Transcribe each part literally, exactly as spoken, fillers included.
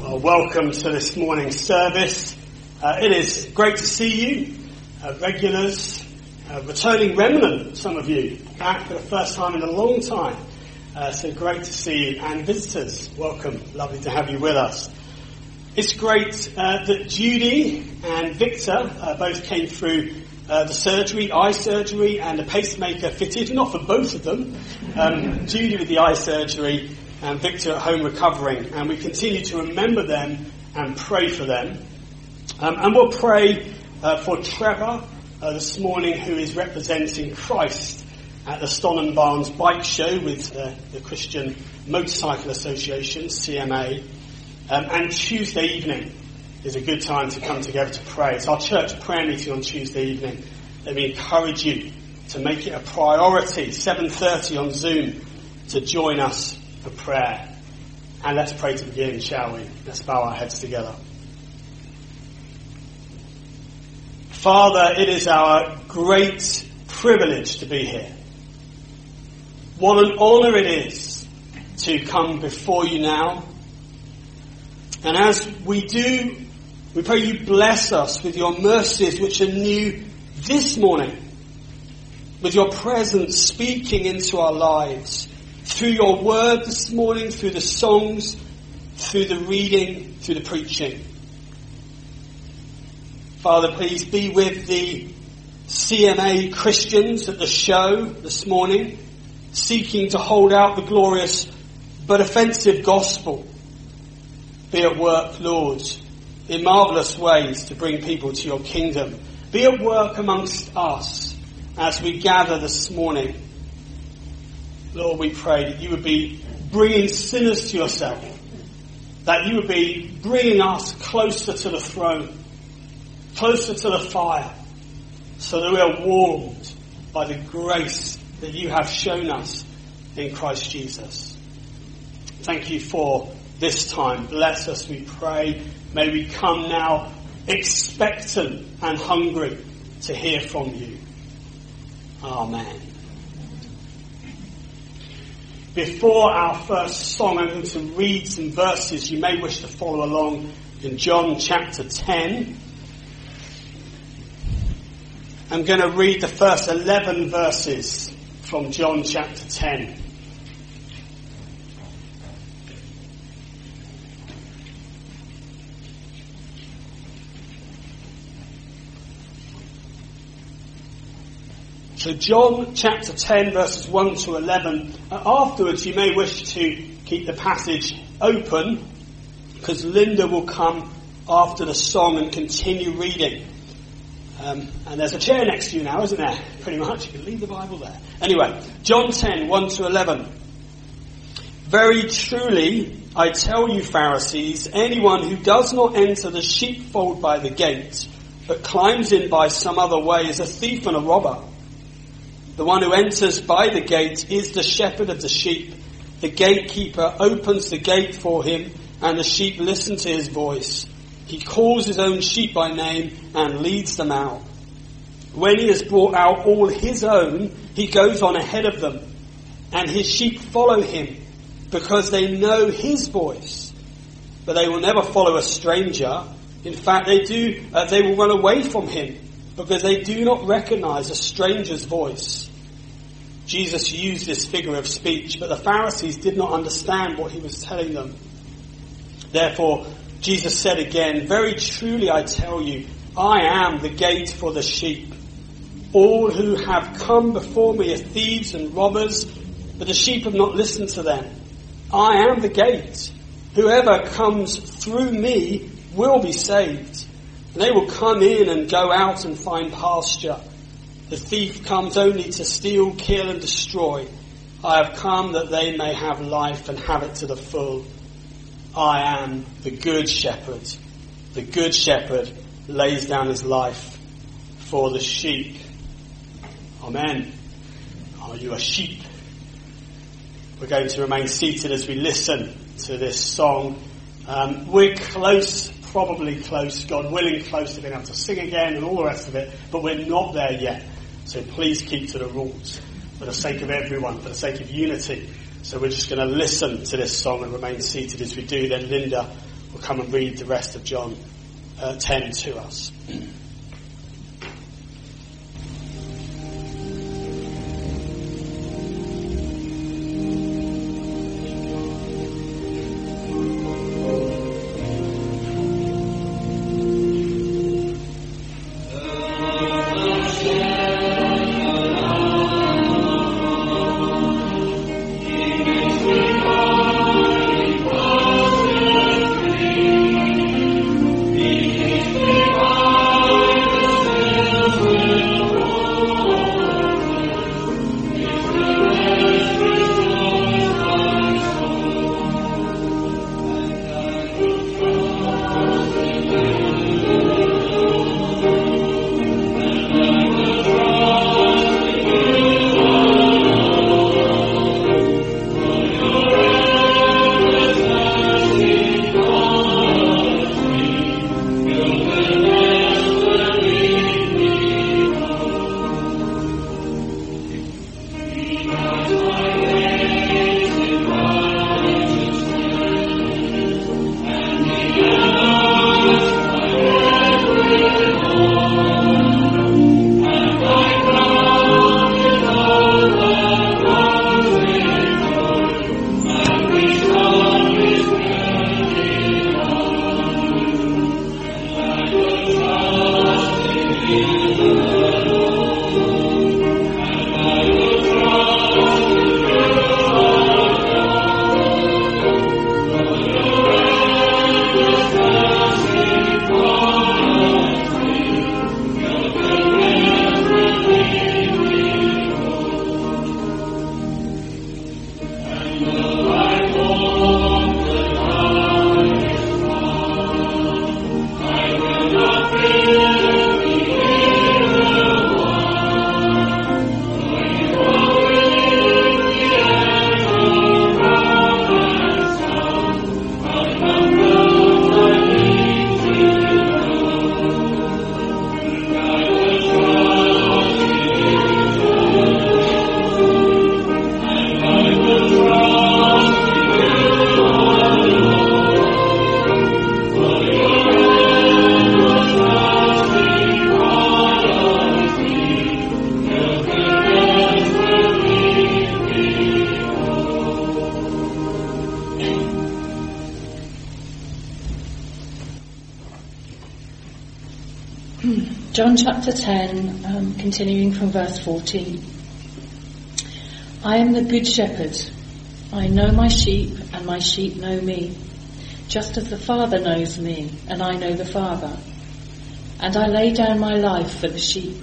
Well, welcome to this morning's service. Uh, it is great to see you, uh, regulars, uh, returning remnant, some of you, back for the first time in a long time. Uh, so great to see you. And visitors, welcome. Lovely to have you with us. It's great uh, that Judy and Victor uh, both came through uh, the surgery, eye surgery, and a pacemaker fitted, not for both of them. Um, Judy with the eye surgery, and Victor at home recovering, and we continue to remember them and pray for them. Um, and we'll pray uh, for Trevor uh, this morning, who is representing Christ at the Stonham Barnes Bike Show with uh, the Christian Motorcycle Association, C M A. Um, and Tuesday evening is a good time to come together to pray. It's our church prayer meeting on Tuesday evening. Let me encourage you to make it a priority, seven thirty on Zoom, to join us for prayer. And let's pray to begin, shall we? Let's bow our heads together. Father, it is our great privilege to be here. What an honour it is to come before you now. And as we do, we pray you bless us with your mercies which are new this morning, with your presence speaking into our lives, through your word this morning, through the songs, through the reading, through the preaching. Father, please be with the C M A Christians at the show this morning, seeking to hold out the glorious but offensive gospel. Be at work, Lord, in marvellous ways to bring people to your kingdom. Be at work amongst us as we gather this morning. Lord, we pray that you would be bringing sinners to yourself, that you would be bringing us closer to the throne, closer to the fire, so that we are warmed by the grace that you have shown us in Christ Jesus. Thank you for this time. Bless us, we pray. May we come now expectant and hungry to hear from you. Amen. Before our first song, I'm going to read some verses. You may wish to follow along in John chapter ten. I'm going to read the first eleven verses from John chapter ten. So John chapter ten verses one to eleven. Uh, afterwards you may wish to keep the passage open, because Linda will come after the song and continue reading. Um, and there's a chair next to you now, isn't there? Pretty much. You can leave the Bible there. Anyway, John ten, one to eleven. Very truly I tell you, Pharisees, anyone who does not enter the sheepfold by the gate, but climbs in by some other way, is a thief and a robber. The one who enters by the gate is the shepherd of the sheep. The gatekeeper opens the gate for him, and the sheep listen to his voice. He calls his own sheep by name and leads them out. When he has brought out all his own, he goes on ahead of them, and his sheep follow him, because they know his voice. But they will never follow a stranger. In fact, they do. Uh, they will run away from him, because they do not recognize a stranger's voice. Jesus used this figure of speech, but the Pharisees did not understand what he was telling them. Therefore, Jesus said again, very truly I tell you, I am the gate for the sheep. All who have come before me are thieves and robbers, but the sheep have not listened to them. I am the gate. Whoever comes through me will be saved. And they will come in and go out and find pasture. The thief comes only to steal, kill and destroy. I have come that they may have life and have it to the full. I am the good shepherd. The good shepherd lays down his life for the sheep. Amen. Are you a sheep? We're going to remain seated as we listen to this song. Um, we're close, probably close, God willing, close to being able to sing again and all the rest of it, but we're not there yet. So please keep to the rules for the sake of everyone, for the sake of unity. So we're just going to listen to this song and remain seated as we do. Then Linda will come and read the rest of John uh, ten to us. John chapter ten, um, continuing from verse fourteen. I am the good shepherd. I know my sheep, and my sheep know me, just as the Father knows me, and I know the Father. And I lay down my life for the sheep.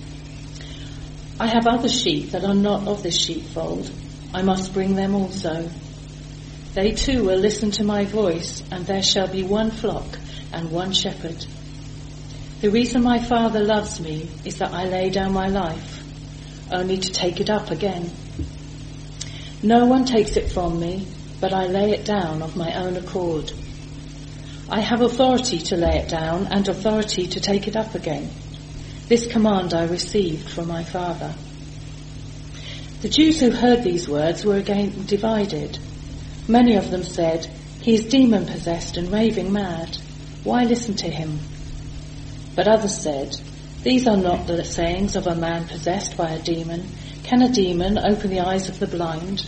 I have other sheep that are not of this sheepfold. I must bring them also. They too will listen to my voice, and there shall be one flock and one shepherd. The reason my Father loves me is that I lay down my life, only to take it up again. No one takes it from me, but I lay it down of my own accord. I have authority to lay it down and authority to take it up again. This command I received from my Father. The Jews who heard these words were again divided. Many of them said, "He is demon-possessed and raving mad. Why listen to him?" But others said, "These are not the sayings of a man possessed by a demon. Can a demon open the eyes of the blind?"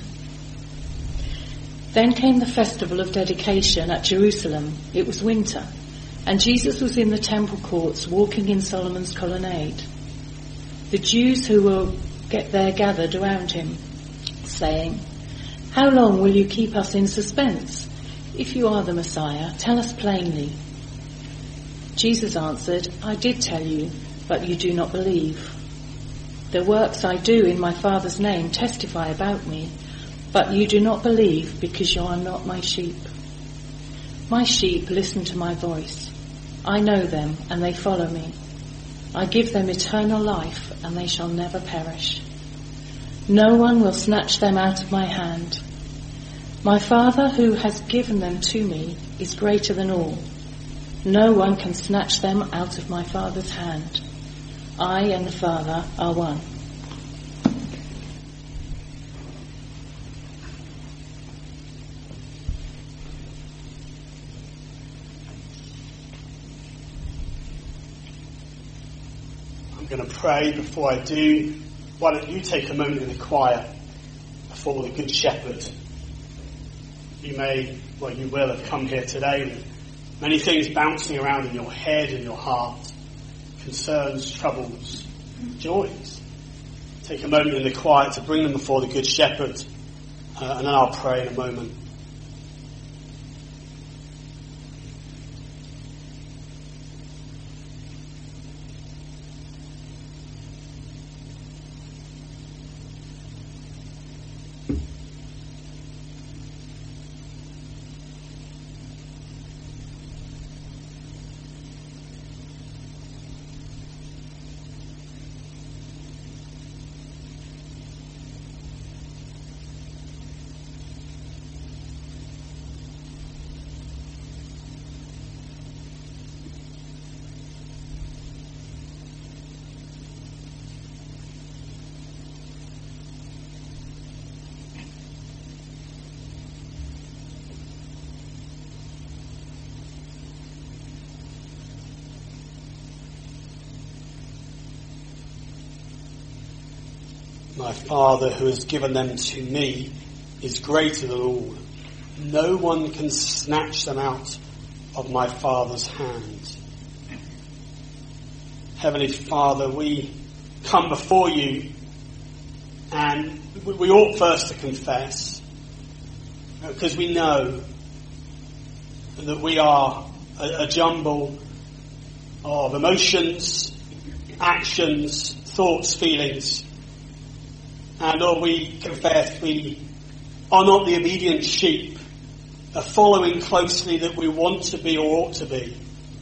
Then came the festival of dedication at Jerusalem. It was winter, and Jesus was in the temple courts walking in Solomon's colonnade. The Jews who were get there gathered around him, saying, "How long will you keep us in suspense? If you are the Messiah, tell us plainly." Jesus answered, "I did tell you, but you do not believe. The works I do in my Father's name testify about me, but you do not believe because you are not my sheep. My sheep listen to my voice. I know them and they follow me. I give them eternal life and they shall never perish. No one will snatch them out of my hand. My Father who has given them to me is greater than all. No one can snatch them out of my Father's hand. I and the Father are one." I'm going to pray. Before I do, why don't you take a moment in the quiet before the Good Shepherd. You may, well you will have come here today with many things bouncing around in your head and your heart. Concerns, troubles, joys. Take a moment in the quiet to bring them before the Good Shepherd, uh, and then I'll pray in a moment. My Father who has given them to me is greater than all. No one can snatch them out of my Father's hand. Heavenly Father, we come before you and we ought first to confess, because we know that we are a, a jumble of emotions, actions, thoughts, feelings. And Lord, we confess we are not the obedient sheep, are following closely that we want to be or ought to be.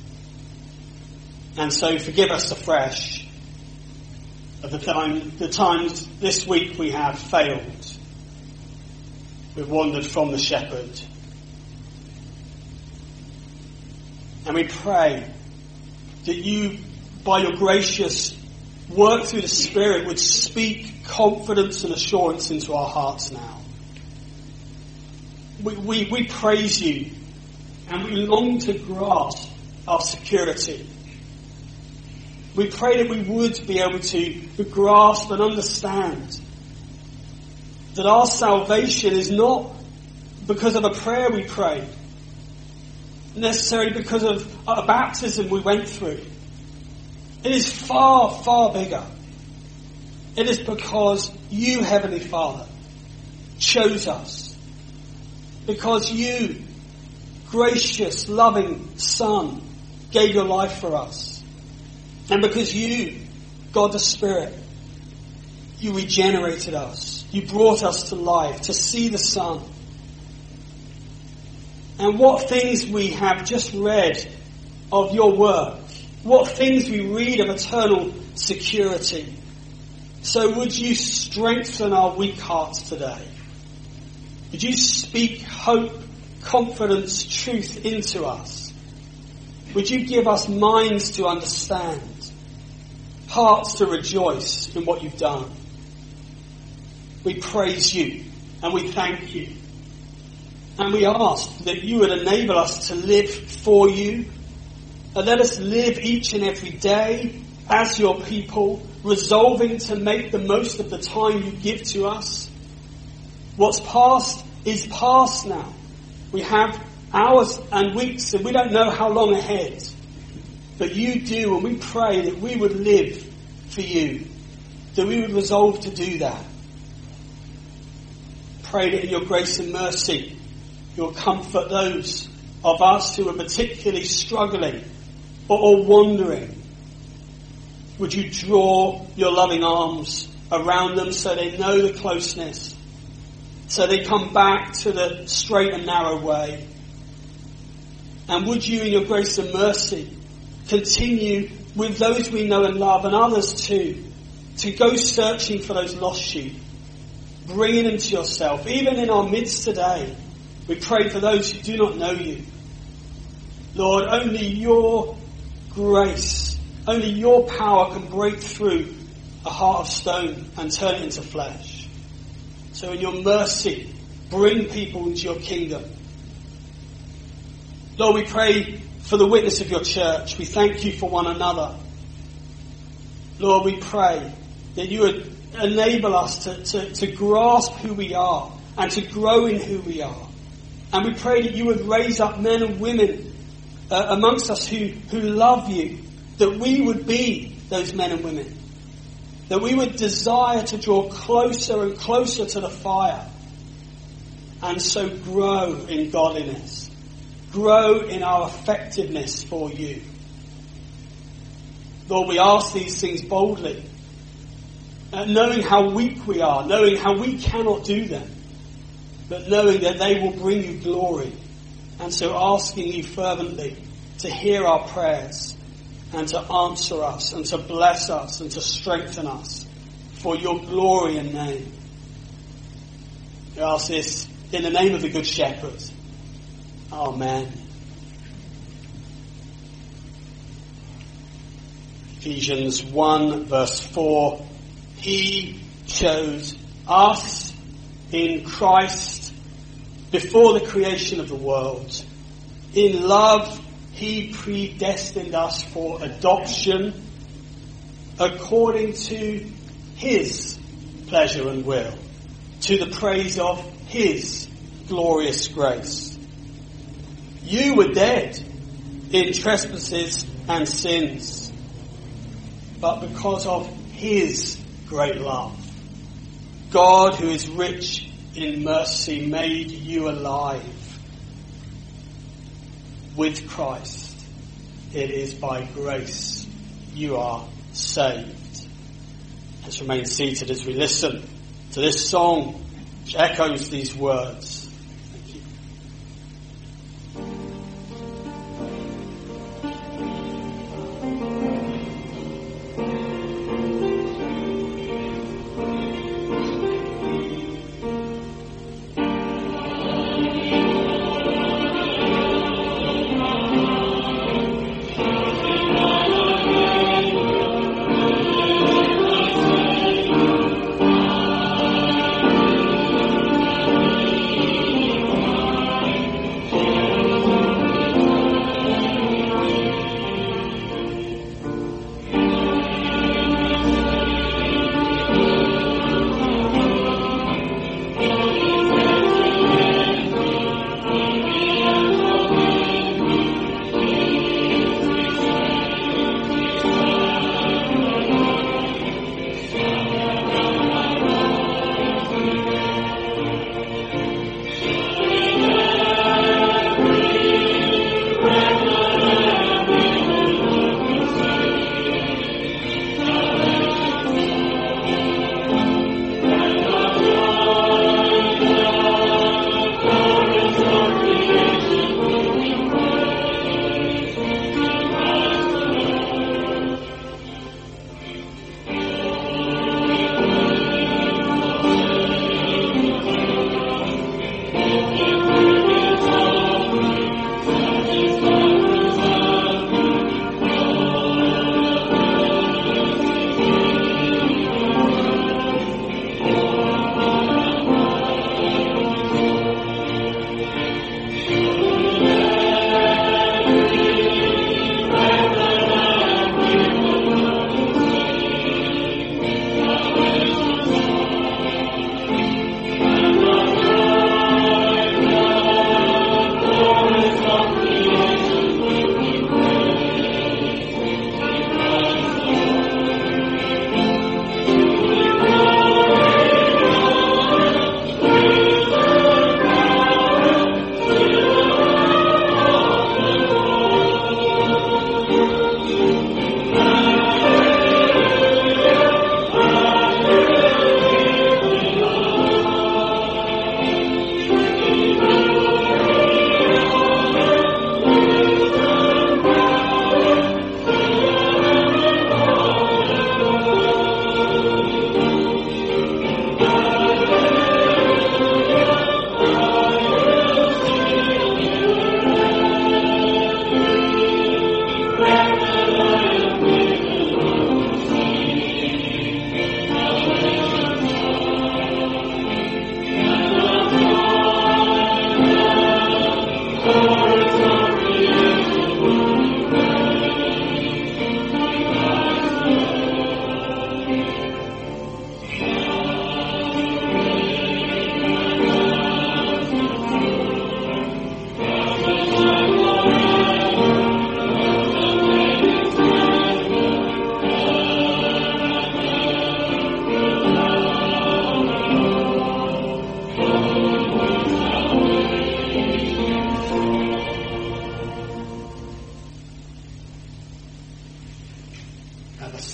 And so forgive us afresh of the time, the times this week we have failed. We've wandered from the shepherd. And we pray that you, by your gracious work through the Spirit, would speak confidence and assurance into our hearts now. We, we, we praise you and we long to grasp our security. We pray that we would be able to grasp and understand that our salvation is not because of a prayer we prayed, necessarily because of a baptism we went through. It is far, far bigger. It is because you, Heavenly Father, chose us. Because you, gracious, loving Son, gave your life for us. And because you, God the Spirit, you regenerated us. You brought us to life, to see the Son. And what things we have just read of your work. What things we read of eternal security. So would you strengthen our weak hearts today? Would you speak hope, confidence, truth into us? Would you give us minds to understand, hearts to rejoice in what you've done? We praise you and we thank you. And we ask that you would enable us to live for you. And let us live each and every day as your people, resolving to make the most of the time you give to us. What's past is past now. We have hours and weeks and we don't know how long ahead. But you do, and we pray that we would live for you. That we would resolve to do that. Pray that in your grace and mercy you'll comfort those of us who are particularly struggling or, or wandering. Would you draw your loving arms around them so they know the closeness, so they come back to the straight and narrow way? And would you in your grace and mercy continue with those we know and love and others too, to go searching for those lost sheep, bringing them to yourself. Even in our midst today, we pray for those who do not know you. Lord, only your grace, only your power can break through a heart of stone and turn it into flesh. So in your mercy, bring people into your kingdom. Lord, we pray for the witness of your church. We thank you for one another. Lord, we pray that you would enable us to, to, to grasp who we are and to grow in who we are. And we pray that you would raise up men and women uh, amongst us who, who love you, that we would be those men and women, that we would desire to draw closer and closer to the fire, and so grow in godliness, grow in our effectiveness for you. Lord, we ask these things boldly, uh, knowing how weak we are, knowing how we cannot do them, but knowing that they will bring you glory. And so asking you fervently to hear our prayers and to answer us and to bless us and to strengthen us for your glory and name. We ask this in the name of the Good Shepherd. Amen. Ephesians one verse four. He chose us in Christ before the creation of the world. In love, he predestined us for adoption according to his pleasure and will, to the praise of his glorious grace. You were dead in trespasses and sins, but because of his great love, God, who is rich in mercy, made you alive with Christ. It is by grace you are saved. Let's remain seated as we listen to this song which echoes these words. Thank you.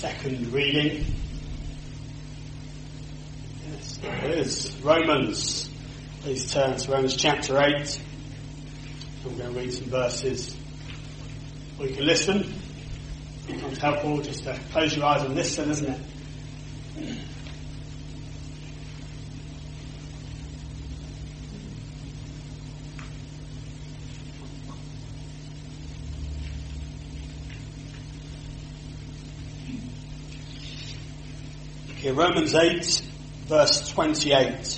second reading. Yes, there it is. Romans. Please turn to Romans chapter eight. I'm going to read some verses. Or you can listen. It's helpful just to close your eyes and listen, isn't it? Okay, Romans eight, verse twenty-eight.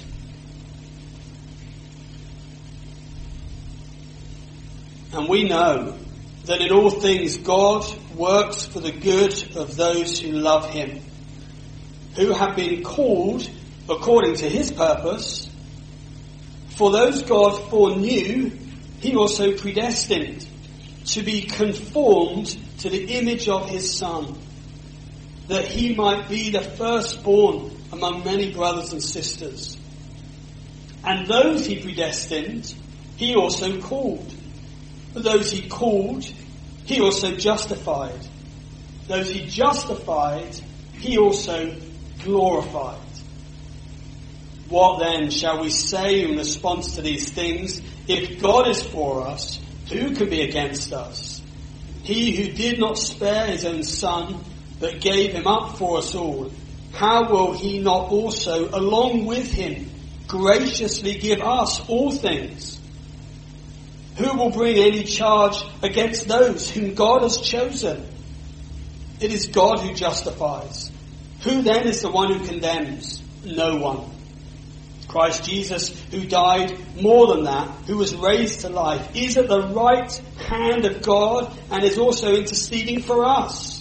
And we know that in all things God works for the good of those who love him, who have been called according to his purpose. For those God foreknew, he also predestined to be conformed to the image of his Son, that he might be the firstborn among many brothers and sisters. And those he predestined, he also called. Those he called, he also justified. Those he justified, he also glorified. What then shall we say in response to these things? If God is for us, who can be against us? He who did not spare his own Son, but gave him up for us all, how will he not also, along with him, graciously give us all things? Who will bring any charge against those whom God has chosen? It is God who justifies. Who then is the one who condemns? No one. Christ Jesus, who died, more than that, who was raised to life, is at the right hand of God and is also interceding for us.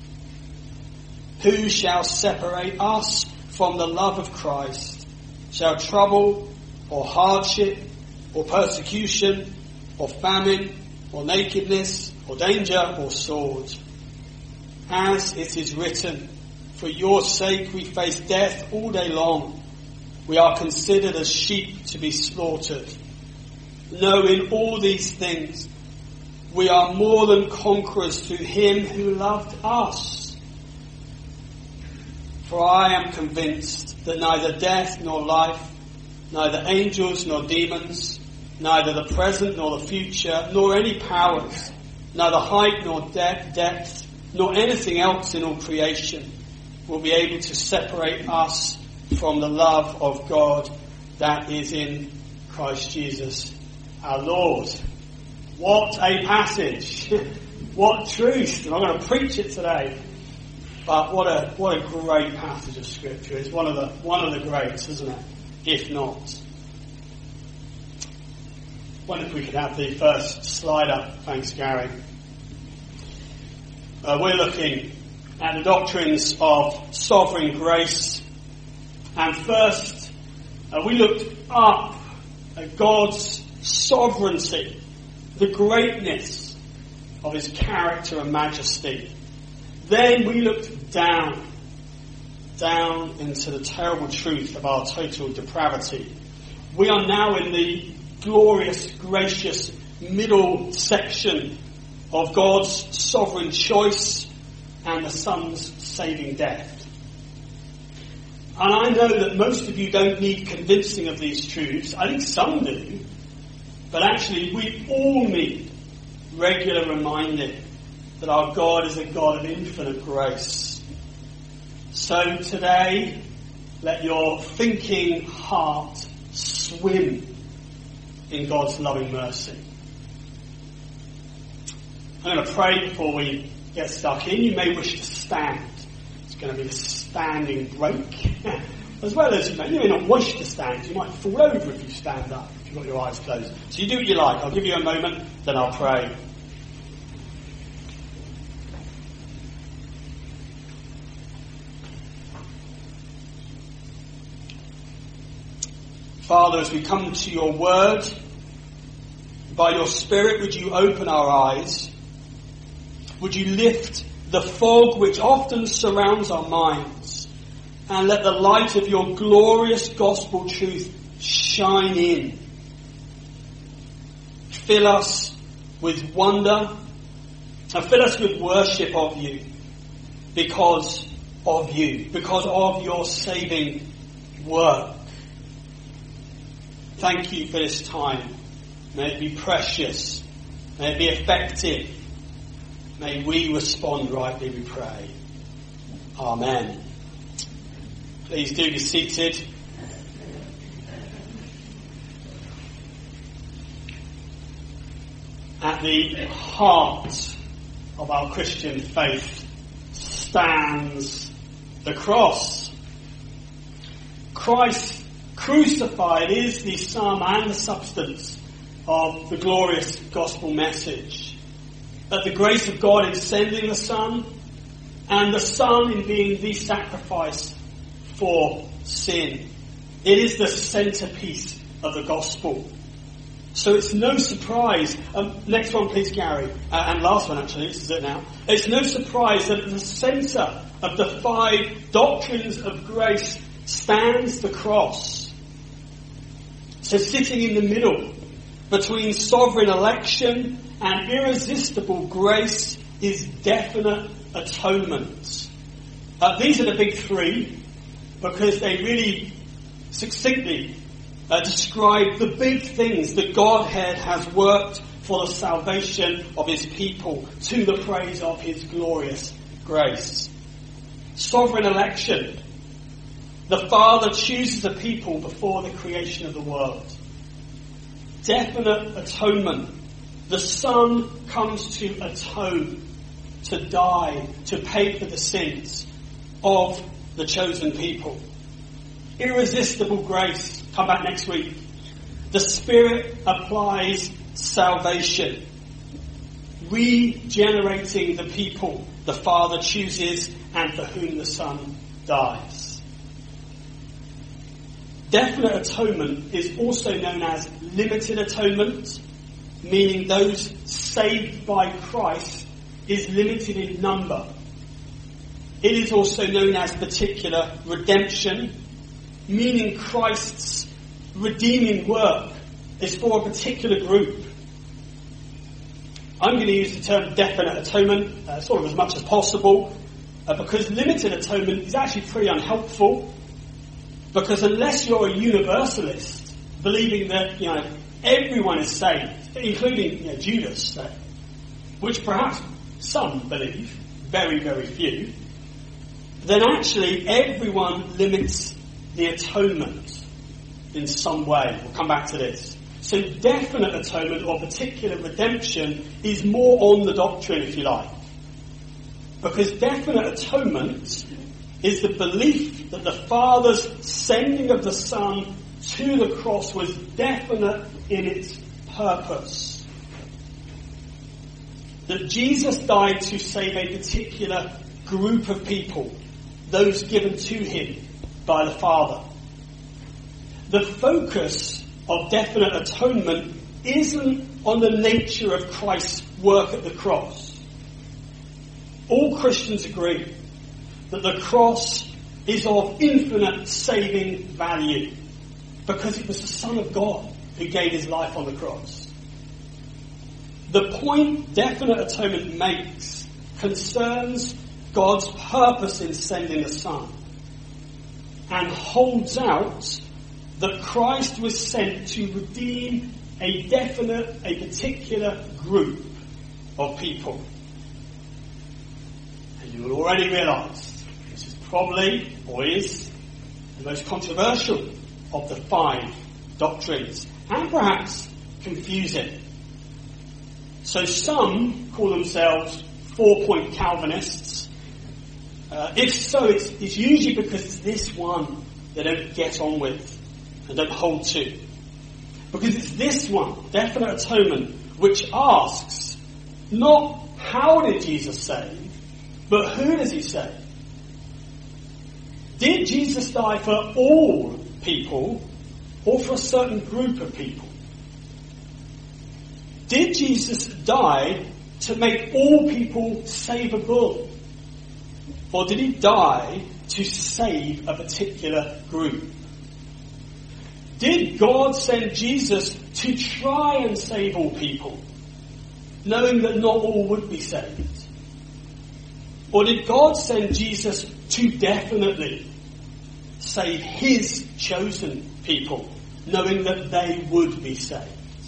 Who shall separate us from the love of Christ? Shall trouble, or hardship, or persecution, or famine, or nakedness, or danger, or sword? As it is written, for your sake we face death all day long. We are considered as sheep to be slaughtered. No, in all these things, we are more than conquerors through him who loved us. For I am convinced that neither death nor life, neither angels nor demons, neither the present nor the future, nor any powers, neither height nor de- depth, nor anything else in all creation will be able to separate us from the love of God that is in Christ Jesus our Lord. What a passage! What truth! I'm going to preach it today. But what a what a great passage of Scripture. It's one of the one of the greats, isn't it? If not. I wonder if we could have the first slide up. Thanks, Gary. Uh, we're looking at the doctrines of sovereign grace. And first, uh, we looked up at God's sovereignty, the greatness of his character and majesty. Then we looked down, down into the terrible truth of our total depravity. We are now in the glorious, gracious middle section of God's sovereign choice and the Son's saving death. And I know that most of you don't need convincing of these truths. I think some do. But actually, we all need regular reminding that our God is a God of infinite grace. So today, let your thinking heart swim in God's loving mercy. I'm going to pray before we get stuck in. You may wish to stand. It's going to be a standing break. As well as you may, you may not wish to stand. You might fall over if you stand up, if you've got your eyes closed. So you do what you like. I'll give you a moment, then I'll pray. Father, as we come to your word, by your Spirit, would you open our eyes? Would you lift the fog which often surrounds our minds, and let the light of your glorious gospel truth shine in. Fill us with wonder, and fill us with worship of you. because of you, because of your saving work. Thank you for this time. May it be precious. May it be effective. May we respond rightly, we pray. Amen. Please do be seated. At the heart of our Christian faith stands the cross. Christ crucified is the sum and the substance of the glorious gospel message. That the grace of God in sending the Son, and the Son in being the sacrifice for sin. It is the centerpiece of the gospel. So it's no surprise, um, next one please Gary, uh, and last one actually, this is it now. It's no surprise that at the centre of the five doctrines of grace stands the cross. So sitting in the middle between sovereign election and irresistible grace is definite atonement. Uh, these are the big three because they really succinctly Uh, describe the big things that Godhead has worked for the salvation of his people to the praise of his glorious grace. Sovereign election. The Father chooses a people before the creation of the world. Definite atonement. The Son comes to atone, to die, to pay for the sins of the chosen people. Irresistible grace. Come back next week. The Spirit applies salvation. Regenerating the people the Father chooses and for whom the Son dies. Definite atonement is also known as limited atonement, meaning those saved by Christ is limited in number. It is also known as particular redemption, meaning Christ's redeeming work is for a particular group. I'm going to use the term definite atonement uh, sort of as much as possible uh, because limited atonement is actually pretty unhelpful, because unless you're a universalist believing that, you know, everyone is saved, including, you know, Judas, uh, which perhaps some believe, very, very few, then actually everyone limits the atonement in some way. We'll come back to this. So definite atonement or particular redemption is more on the doctrine, if you like. Because definite atonement is the belief that the Father's sending of the Son to the cross was definite in its purpose. That Jesus died to save a particular group of people, those given to him by the Father. The focus of definite atonement isn't on the nature of Christ's work at the cross. All Christians agree that the cross is of infinite saving value because it was the Son of God who gave his life on the cross. The point definite atonement makes concerns God's purpose in sending the Son, and holds out that Christ was sent to redeem a definite, a particular group of people. And you will already realise this is probably, or is, the most controversial of the five doctrines, and perhaps confusing. So some call themselves four-point Calvinists. Uh, if so, it's, it's usually because it's this one they don't get on with and don't hold to. Because it's this one, definite atonement, which asks not how did Jesus save, but who does he save? Did Jesus die for all people or for a certain group of people? Did Jesus die to make all people savable? Or did he die to save a particular group? Did God send Jesus to try and save all people, knowing that not all would be saved? Or did God send Jesus to definitely save his chosen people, knowing that they would be saved?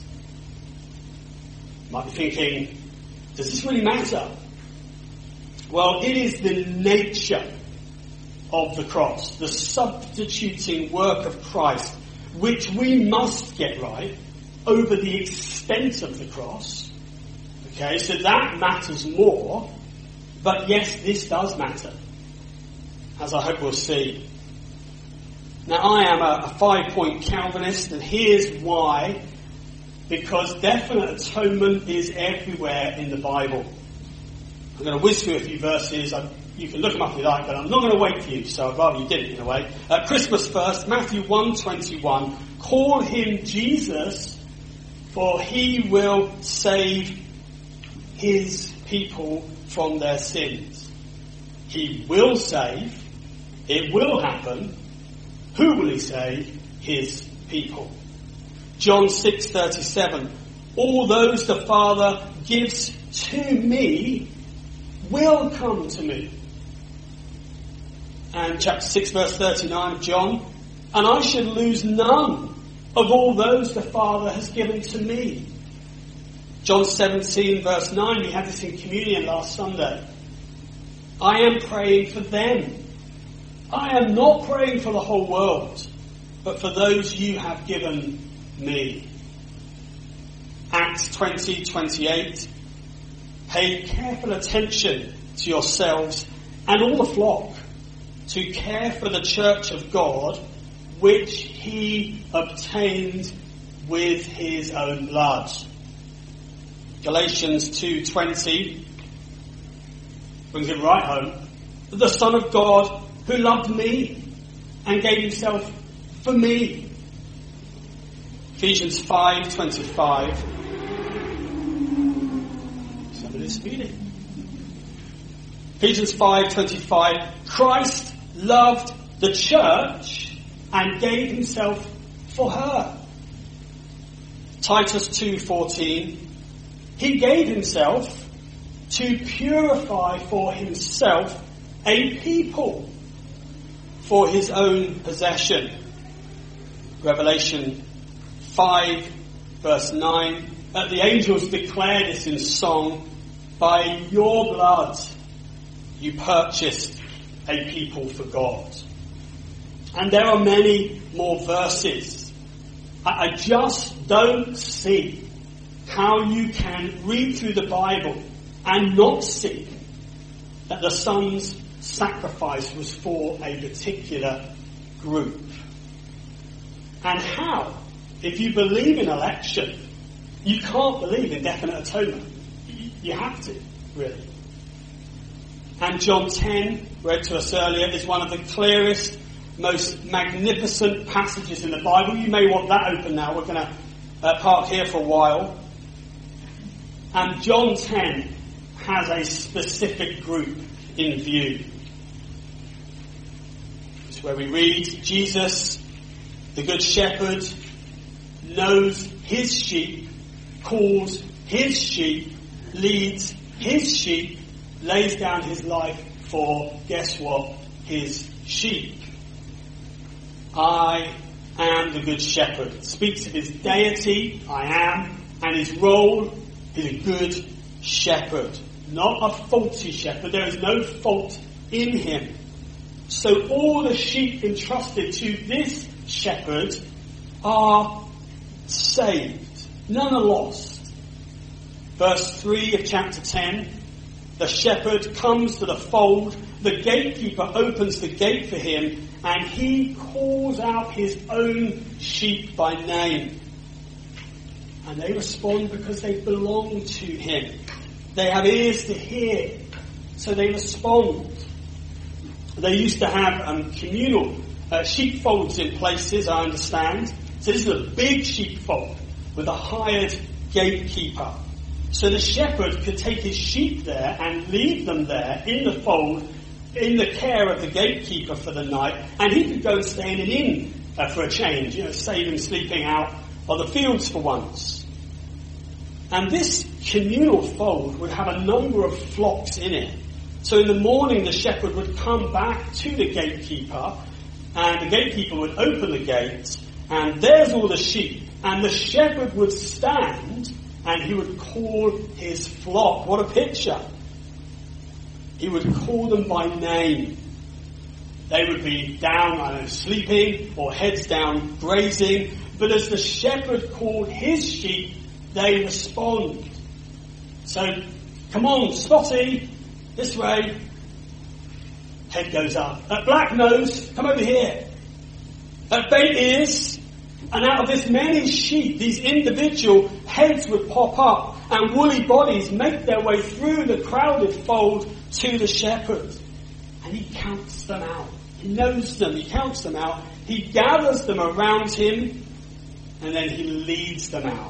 You might be thinking, does this really matter? Well, it is the nature of the cross, the substituting work of Christ, which we must get right, over the extent of the cross. Okay, so that matters more. But yes, this does matter, as I hope we'll see. Now, I am a, a five-point Calvinist, and here's why. Because definite atonement is everywhere in the Bible. I'm going to whiz through a few verses. I, you can look them up if you like, but I'm not going to wait for you, so I'd rather you did it in a way. Uh, Christmas first, Matthew one twenty-one. Call him Jesus, for he will save his people from their sins. He will save. It will happen. Who will he save? His people. John six thirty-seven. All those the Father gives to me will come to me. And chapter six verse thirty-nine of John. And I should lose none of all those the Father has given to me. John seventeen verse nine. We had this in communion last Sunday. I am praying for them. I am not praying for the whole world, but for those you have given me. Acts twenty twenty-eight. Pay careful attention to yourselves and all the flock, to care for the church of God, which he obtained with his own blood. Galatians two twenty brings it right home. The Son of God who loved me and gave himself for me. Ephesians five twenty-five. Somebody's speeding. Ephesians five twenty-five. Christ loved the church and gave himself for her. Titus two fourteen. He gave himself to purify for himself a people for his own possession. Revelation five verse nine. Uh, the angels declare this in song. By your blood you purchased a people for God. And there are many more verses. I, I just don't see how you can read through the Bible and not see that the Son's sacrifice was for a particular group. And how, if you believe in election, you can't believe in definite atonement. You have to, really. And John ten, read to us earlier, is one of the clearest, most magnificent passages in the Bible. You may want that open now. We're going to uh, park here for a while. And John ten has a specific group in view. It's where we read, Jesus, the Good Shepherd, knows his sheep, calls his sheep, leads his sheep, lays down his life for, guess what, his sheep. I am the Good Shepherd. It speaks of his deity, I am, and his role is a good shepherd. Not a faulty shepherd. There is no fault in him. So all the sheep entrusted to this shepherd are saved. None are lost. Verse three of chapter ten. The shepherd comes to the fold. The gatekeeper opens the gate for him, and he calls out his own sheep by name. And they respond because they belong to him. They have ears to hear, so they respond. They used to have um, communal uh, sheepfolds in places, I understand. So this is a big sheepfold with a hired gatekeeper. So the shepherd could take his sheep there and leave them there in the fold, in the care of the gatekeeper for the night, and he could go and stay in an inn uh, for a change, you know, save him sleeping out on the fields for once. And this communal fold would have a number of flocks in it. So in the morning the shepherd would come back to the gatekeeper, and the gatekeeper would open the gate, and there's all the sheep. And the shepherd would stand and he would call his flock. What a picture. He would call them by name. They would be down, I don't know, sleeping, or heads down, grazing. But as the shepherd called his sheep, they respond. So, come on, Spotty, this way. Head goes up. That black nose, come over here. That bait ears. And out of this many sheep, these individual heads would pop up, and woolly bodies make their way through the crowded fold to the shepherd. And he counts them out. He knows them. He counts them out. He gathers them around him, and then he leads them out.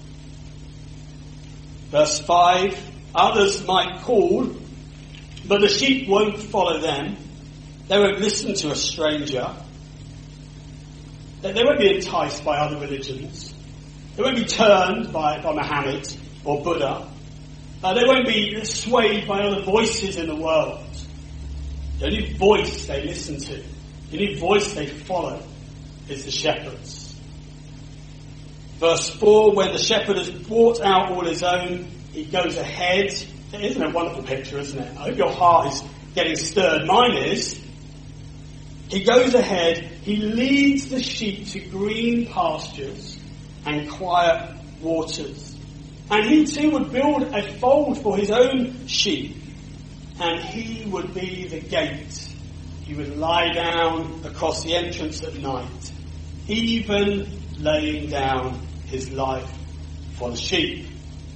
Verse five, others might call, but the sheep won't follow them. They won't listen to a stranger. They won't be enticed by other religions. They won't be turned by, by Muhammad or Buddha. Uh, they won't be swayed by other voices in the world. The only voice they listen to, the only voice they follow is the shepherd's. Verse four, when the shepherd has brought out all his own, he goes ahead. Isn't it a wonderful picture, isn't it? I hope your heart is getting stirred. Mine is. He goes ahead, he leads the sheep to green pastures and quiet waters. And he too would build a fold for his own sheep, and he would be the gate. He would lie down across the entrance at night, even laying down his life for the sheep.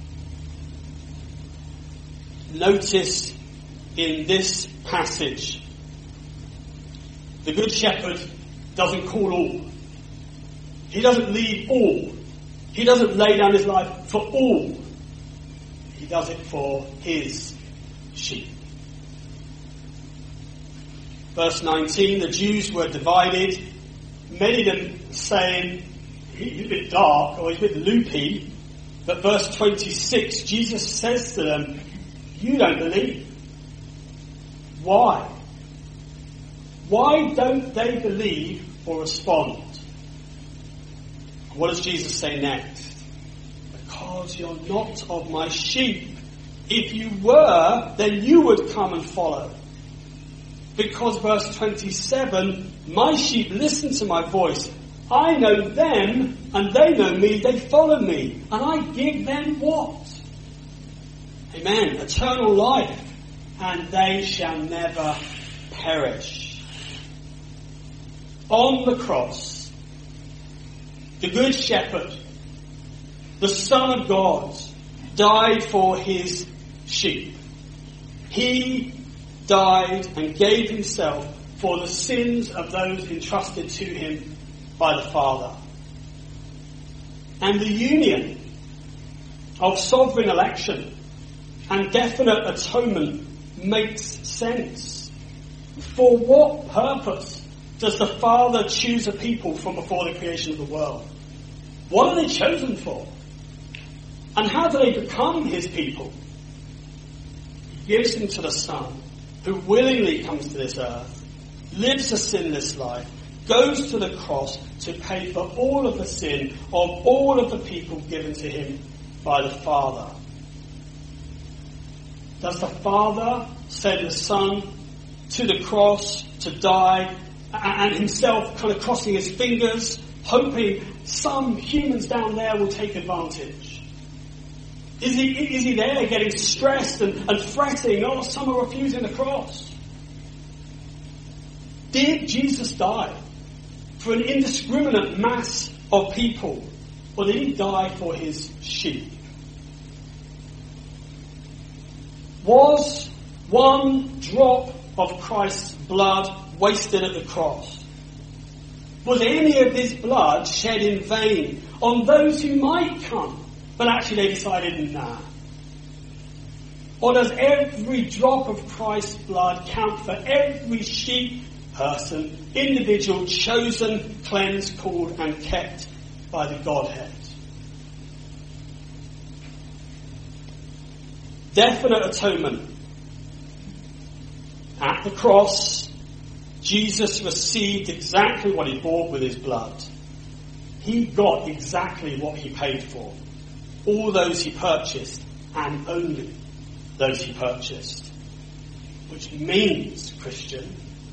Notice in this passage, the Good Shepherd doesn't call all. He doesn't lead all. He doesn't lay down his life for all. He does it for his sheep. Verse nineteen, the Jews were divided. Many of them saying, he's a bit dark or he's a bit loopy. But verse twenty-six, Jesus says to them, you don't believe. Why? Why don't they believe or respond? What does Jesus say next? Because you're not of my sheep. If you were, then you would come and follow. Because verse twenty-seven, my sheep listen to my voice. I know them and they know me. They follow me. And I give them what? Amen. Eternal life. And they shall never perish. On the cross, the Good Shepherd, the Son of God, died for his sheep. He died and gave himself for the sins of those entrusted to him by the Father. And the union of sovereign election and definite atonement makes sense. For what purpose does the Father choose a people from before the creation of the world? What are they chosen for? And how do they become his people? He gives them to the Son, who willingly comes to this earth, lives a sinless life, goes to the cross to pay for all of the sin of all of the people given to him by the Father. Does the Father send the Son to the cross to die, and himself kind of crossing his fingers, hoping some humans down there will take advantage? Is he, is he there getting stressed and, and fretting, oh, some are refusing the cross? Did Jesus die for an indiscriminate mass of people, or did he die for his sheep? Was one drop of Christ's blood wasted at the cross? Was any of this blood shed in vain on those who might come, but actually they decided, nah? Or does every drop of Christ's blood count for every sheep, person, individual, chosen, cleansed, called, and kept by the Godhead? Definite atonement At the cross, Jesus received exactly what he bought with his blood. He got exactly what he paid for. All those he purchased, and only those he purchased. Which means, Christian,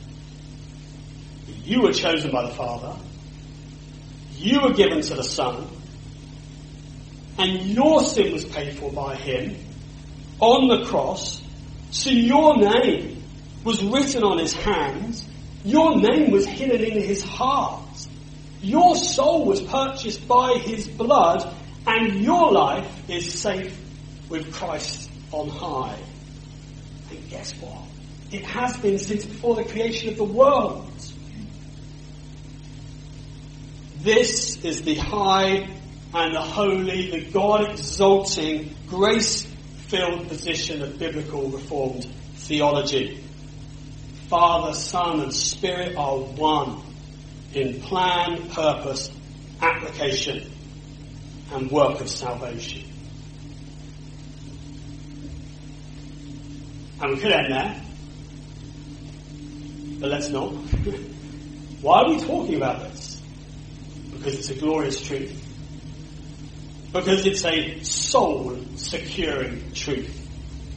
you were chosen by the Father, you were given to the Son, and your sin was paid for by him on the cross, so your name was written on his hands, your name was hidden in his heart, your soul was purchased by his blood, and your life is safe with Christ on high. And guess what? It has been since before the creation of the world. This is the high and the holy, the God-exalting, grace-filled position of biblical Reformed theology. Father, Son, and Spirit are one in plan, purpose, application, and work of salvation. And we could end there, but let's not. Why are we talking about this? Because it's a glorious truth. Because it's a soul-securing truth.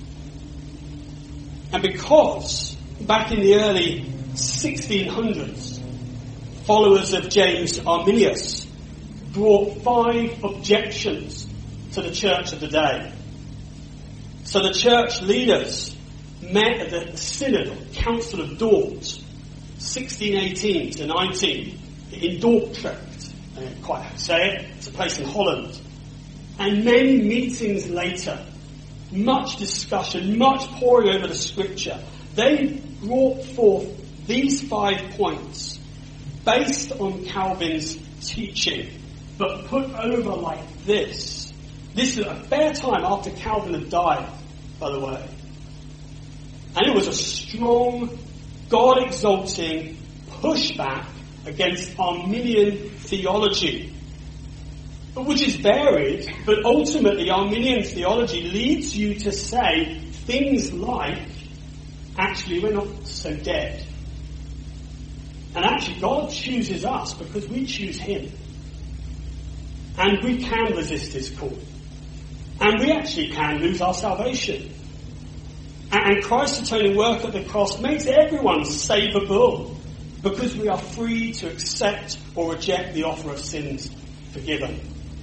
And because back in the early sixteen hundreds, followers of James Arminius brought five objections to the church of the day. So the church leaders met at the Synod, or Council of Dort, sixteen eighteen to nineteen, in Dordrecht. I don't quite how to say it. It's a place in Holland. And many meetings later, much discussion, much poring over the scripture, they brought forth these five points based on Calvin's teaching, but put over like this. This is a fair time after Calvin had died, by the way. And it was a strong, God-exalting pushback against Arminian theology, which is varied, but ultimately Arminian theology leads you to say things like, actually we're not so dead. And actually God chooses us because we choose him. And we can resist his call. And we actually can lose our salvation. And Christ's atoning work at the cross makes everyone savable because we are free to accept or reject the offer of sins forgiven.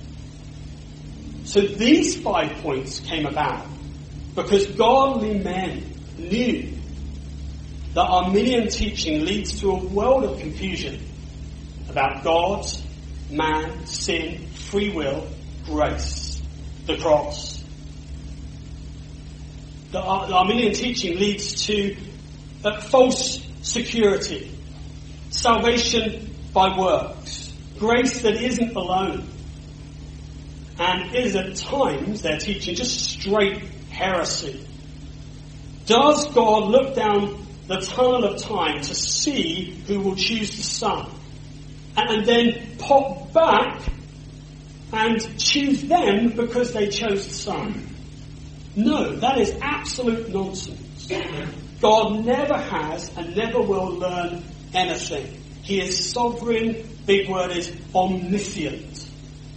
So these five points came about because godly men knew that Arminian teaching leads to a world of confusion about God, man, sin, free will, grace, the cross. The Arminian teaching leads to uh, false security, salvation by works, grace that isn't alone, and is at times, their teaching, just straight heresy. Does God look down the tunnel of time to see who will choose the Son, and, and then pop back and choose them because they chose the Son? No, that is absolute nonsense. God never has and never will learn anything. He is sovereign, big word is omniscient.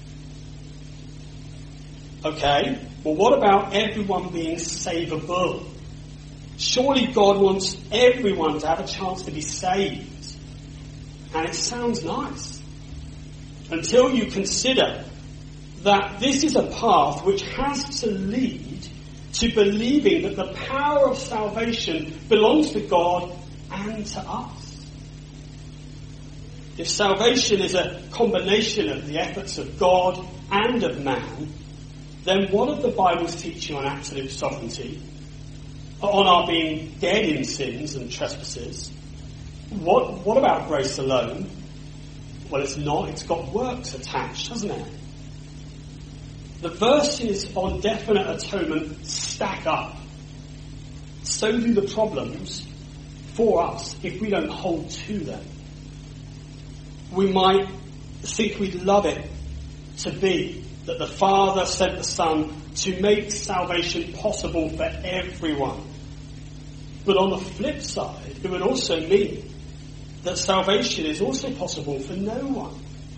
Okay, well what about everyone being savable? Surely God wants everyone to have a chance to be saved. And it sounds nice. Until you consider that this is a path which has to lead to believing that the power of salvation belongs to God and to us. If salvation is a combination of the efforts of God and of man, then what of the Bible's teaching on absolute sovereignty, on our being dead in sins and trespasses? What, what about grace alone? Well, it's not. It's got works attached, hasn't it? The verses on definite atonement stack up. So do the problems for us if we don't hold to them. We might think we'd love it to be that the Father sent the Son to make salvation possible for everyone. But on the flip side, it would also mean that salvation is also possible for no one.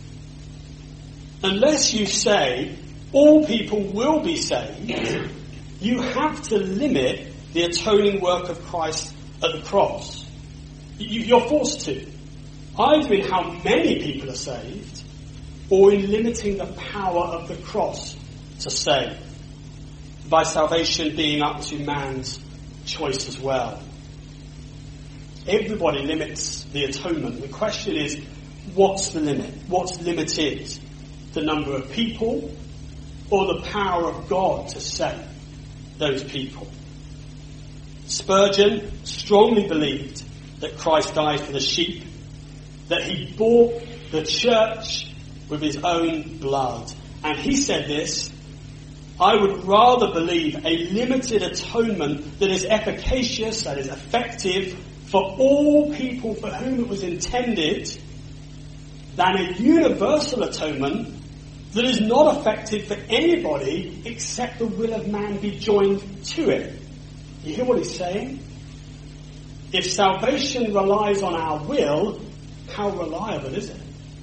Unless you say all people will be saved, you have to limit the atoning work of Christ at the cross. You're forced to. Either in how many people are saved, or in limiting the power of the cross to save, by salvation being up to man's choice as well. Everybody limits the atonement. The question is, what's the limit? What's limited? The number of people or the power of God to save those people? Spurgeon strongly believed that Christ died for the sheep, that he bought the church with his own blood. And he said this: I would rather believe a limited atonement that is efficacious, that is effective for all people for whom it was intended, than a universal atonement that is not effective for anybody except the will of man be joined to it. You hear what he's saying? If salvation relies on our will, how reliable is it?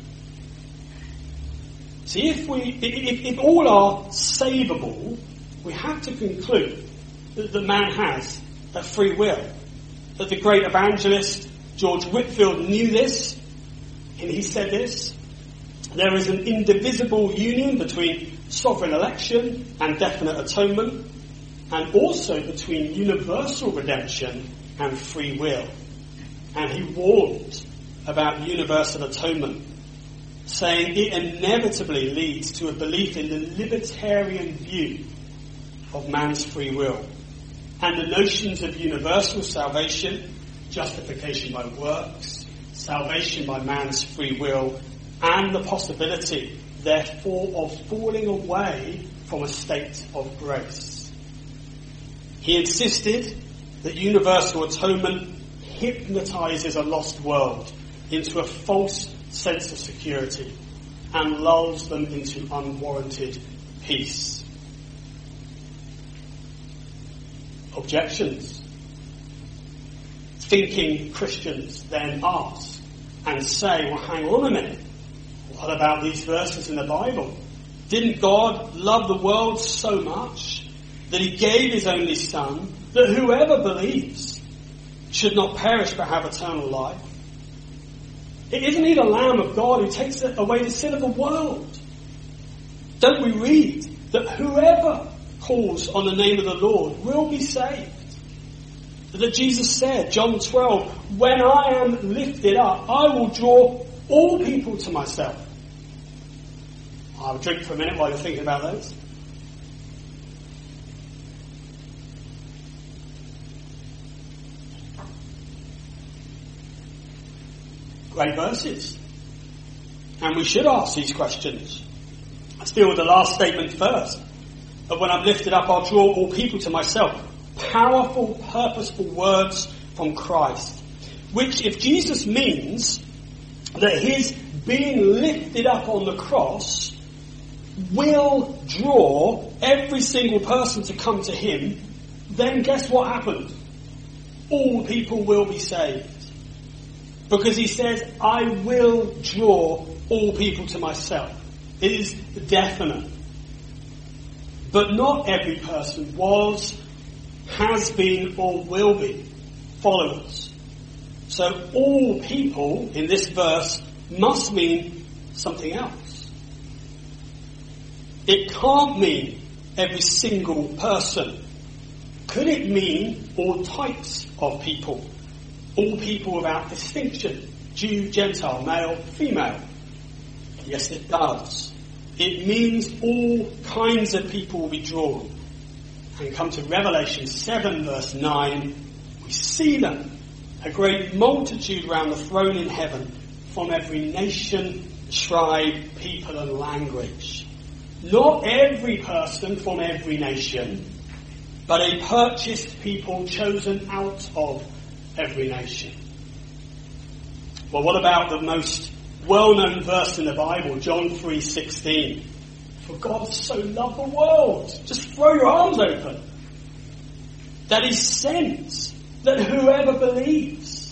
See, if we, if, if all are savable, we have to conclude that the man has a free will. That the great evangelist George Whitefield knew this, and he said this: there is an indivisible union between sovereign election and definite atonement, and also between universal redemption and free will. And he warned about universal atonement, saying it inevitably leads to a belief in the libertarian view of man's free will, and the notions of universal salvation, justification by works, salvation by man's free will, and the possibility, therefore, of falling away from a state of grace. He insisted that universal atonement hypnotizes a lost world into a false sense of security and lulls them into unwarranted peace. Objections. Thinking Christians then ask and say, well, hang on a minute. What about these verses in the Bible? Didn't God love the world so much that he gave his only Son, that whoever believes should not perish but have eternal life? Isn't he the Lamb of God who takes away the sin of the world? Don't we read that whoever calls on the name of the Lord will be saved? That Jesus said, John twelve, when I am lifted up, I will draw all people to myself. I'll have a drink for a minute while you're thinking about those. Great verses. And we should ask these questions. Let's deal with the last statement first. But when I'm lifted up, I'll draw all people to myself. Powerful, purposeful words from Christ. Which, if Jesus means that his being lifted up on the cross will draw every single person to come to him, then guess what happened? All people will be saved. Because he says, I will draw all people to myself. It is definite. But not every person was, has been, or will be followers. So all people in this verse must mean something else. It can't mean every single person. Could it mean all types of people? All people without distinction? Jew, Gentile, male, female? Yes, it does. It means all kinds of people will be drawn. And come to Revelation seven verse nine, we see them, a great multitude around the throne in heaven, from every nation, tribe, people and language. Not every person from every nation, but a purchased people chosen out of every nation. Well, what about the most well-known verse in the Bible, John three sixteen? For God so loved the world. Just throw your arms open. That he sent that whoever believes.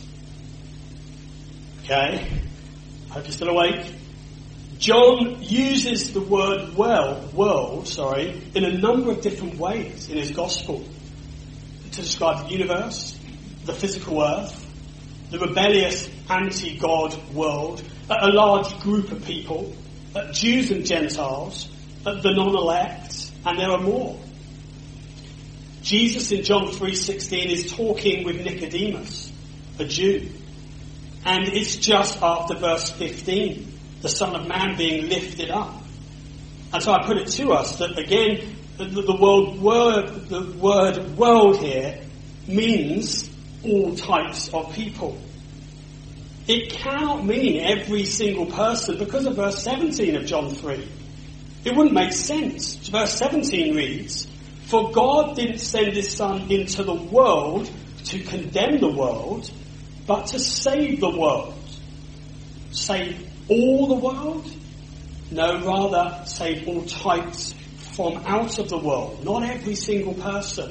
Okay, hope you're still awake. John uses the word well, world, sorry, in a number of different ways in his gospel to describe the universe, the physical earth, the rebellious anti-God world, a large group of people, Jews and Gentiles, the non-elect, and there are more. Jesus in John three sixteen is talking with Nicodemus, a Jew, and it's just after verse fifteen, the Son of Man being lifted up. And so I put it to us that again, the, the word word, the word world here means all types of people. It cannot mean every single person because of verse seventeen of John three. It wouldn't make sense. Verse seventeen reads, "For God didn't send his Son into the world to condemn the world, but to save the world." Save all the world? No, rather save all types from out of the world, not every single person.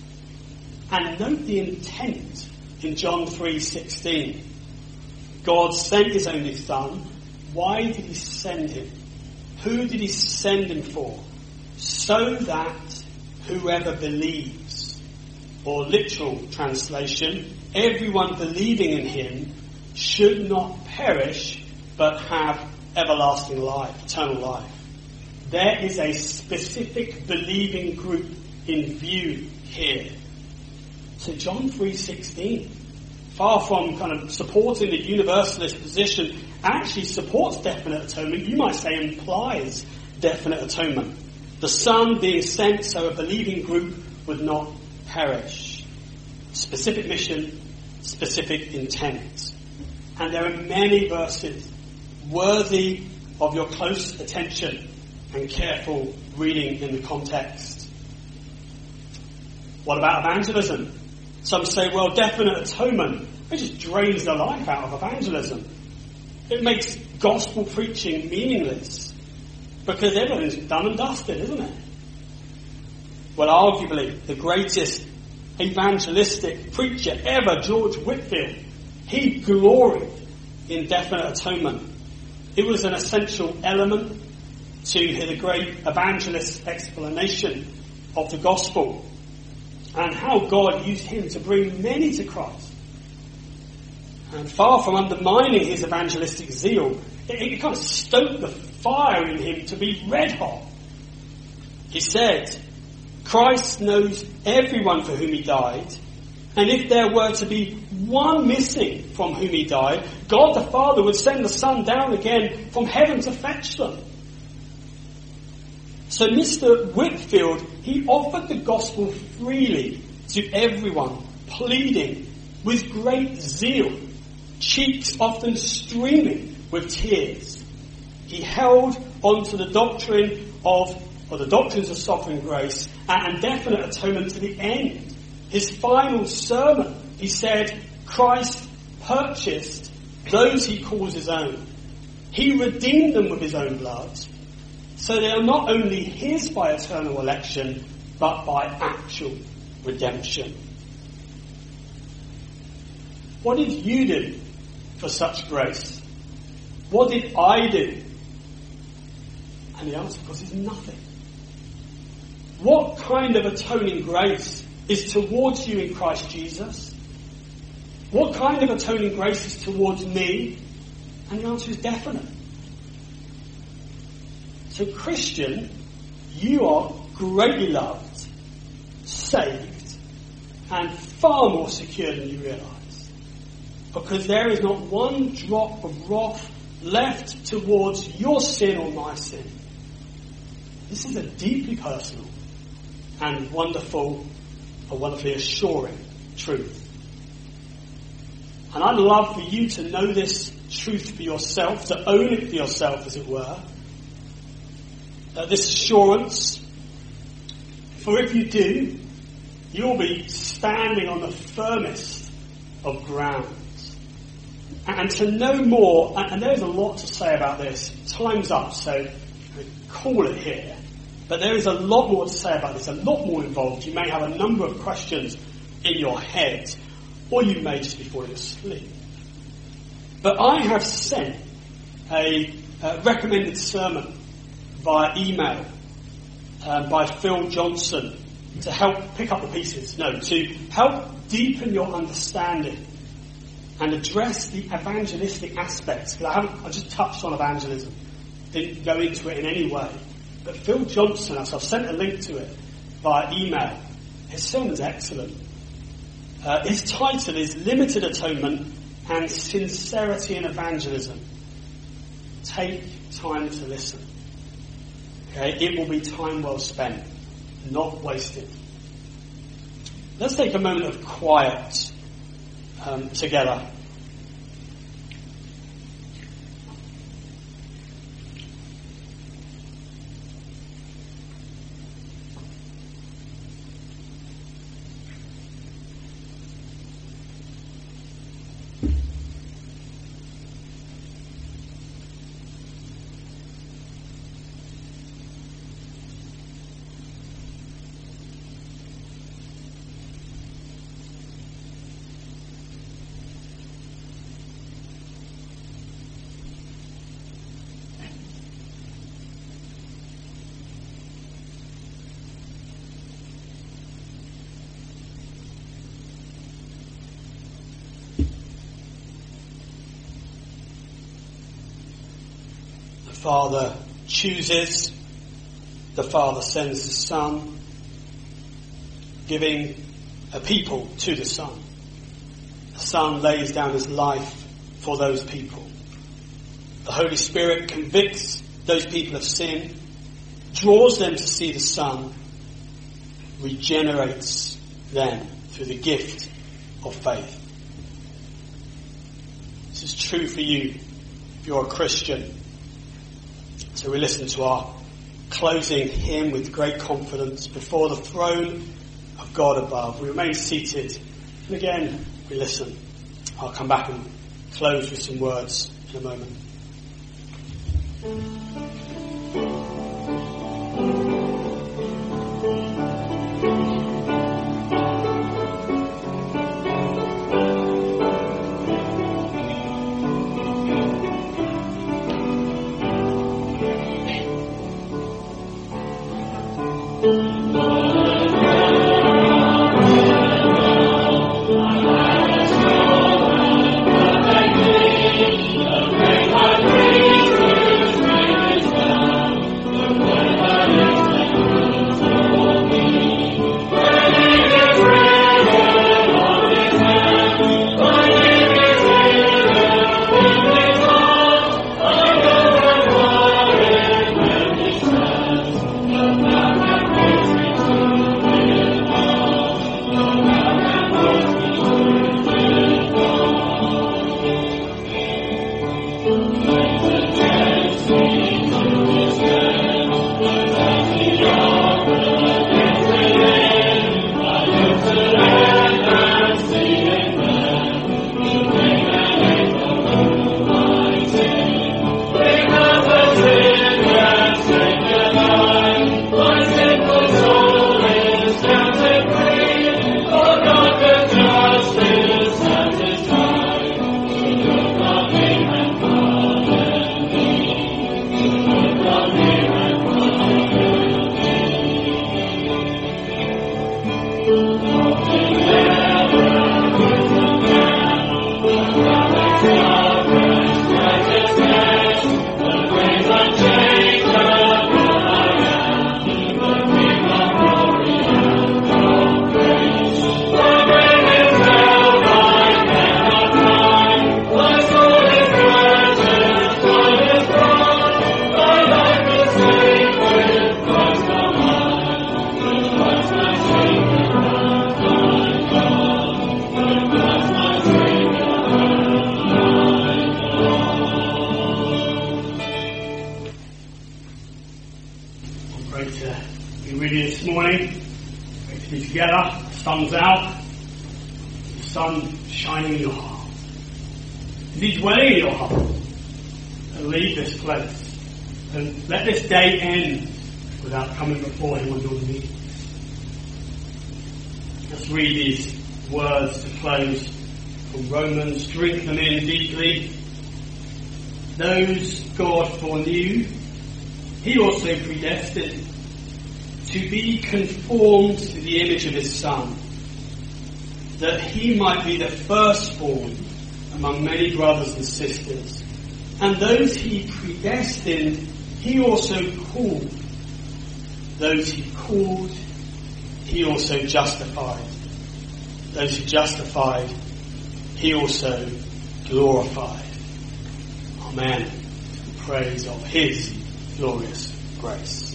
And note the intent in John three sixteen. God sent his only Son. Why did he send him? Who did he send him for? So that whoever believes, or literal translation, everyone believing in him should not perish but have everlasting life, eternal life. There is a specific believing group in view here. So John three sixteen, far from kind of supporting the universalist position, actually supports definite atonement. You might say implies definite atonement. The Son being sent so a believing group would not perish. Specific mission, specific intent. And there are many verses worthy of your close attention and careful reading in the context. What about evangelism? Some say, well, definite atonement, it just drains the life out of evangelism. It makes gospel preaching meaningless because everything's done and dusted, isn't it? Well, arguably, the greatest evangelistic preacher ever, George Whitefield, he gloried in definite atonement. It was an essential element to the great evangelist's explanation of the gospel and how God used him to bring many to Christ. And far from undermining his evangelistic zeal, it, it kind of stoked the fire in him to be red hot. He said, Christ knows everyone for whom he died, and if there were to be one missing from whom he died, God the Father would send the Son down again from heaven to fetch them. So Mister Whitefield, he offered the gospel freely to everyone, pleading with great zeal, cheeks often streaming with tears. He held on to the doctrine of, or the doctrines of sovereign grace and definite atonement to the end. His final sermon, he said, Christ purchased those he calls his own. He redeemed them with his own blood, so they are not only his by eternal election, but by actual redemption. What did you do for such grace? What did I do? And the answer, of course, is nothing. What kind of atoning grace is towards you in Christ Jesus? What kind of atoning grace is towards me? And the answer is definite. So Christian, you are greatly loved, saved, and far more secure than you realise. Because there is not one drop of wrath left towards your sin or my sin. This is a deeply personal and wonderful, a wonderfully assuring truth. And I'd love for you to know this truth for yourself, to own it for yourself, as it were. Uh, this assurance. For if you do, you'll be standing on the firmest of grounds. And to know more, and there's a lot to say about this, time's up, so call it here. But there is a lot more to say about this, a lot more involved. You may have a number of questions in your head. or you may just be falling asleep. But I have sent a uh, recommended sermon via email um, by Phil Johnson to help pick up the pieces. No, to help deepen your understanding and address the evangelistic aspects. Because I haven't, I just touched on evangelism, didn't go into it in any way. But Phil Johnson, so I've sent a link to it via email. His sermon's excellent. Uh, his title is Limited Atonement and Sincerity in Evangelism. Take time to listen. Okay, it will be time well spent, not wasted. Let's take a moment of quiet um, together. The Father chooses, the Father sends the Son, giving a people to the Son. The Son lays down his life for those people. The Holy Spirit convicts those people of sin, draws them to see the Son, regenerates them through the gift of faith. This is true for you if you're a Christian. So we listen to our closing hymn with great confidence before the throne of God above. We remain seated. And again, we listen. I'll come back and close with some words in a moment. Day end without coming before him on your knees. Let's read these words to close from Romans. Drink them in deeply. Those God foreknew, he also predestined to be conformed to the image of his Son, that he might be the firstborn among many brothers and sisters. And those he predestined, he also called. Those he called, he also justified. Those he justified, he also glorified. Amen. Praise of his glorious grace.